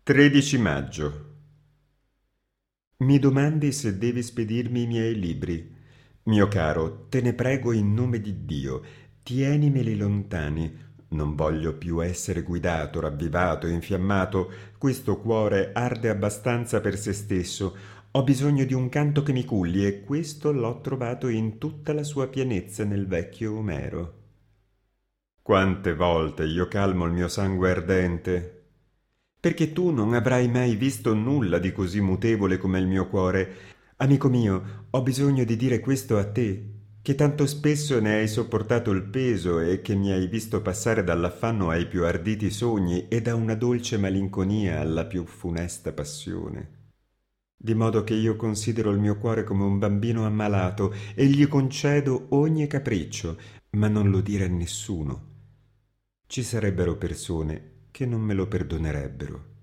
13 maggio. Mi domandi se devi spedirmi i miei libri. Mio caro, te ne prego in nome di Dio, tienimeli lontani. Non voglio più essere guidato, ravvivato, infiammato. Questo cuore arde abbastanza per se stesso. Ho bisogno di un canto che mi culli e questo l'ho trovato in tutta la sua pienezza nel vecchio Omero. Quante volte io calmo il mio sangue ardente, perché tu non avrai mai visto nulla di così mutevole come il mio cuore. Amico mio, ho bisogno di dire questo a te, che tanto spesso ne hai sopportato il peso e che mi hai visto passare dall'affanno ai più arditi sogni e da una dolce malinconia alla più funesta passione. Di modo che io considero il mio cuore come un bambino ammalato e gli concedo ogni capriccio, ma non lo dire a nessuno. Ci sarebbero persone che non me lo perdonerebbero.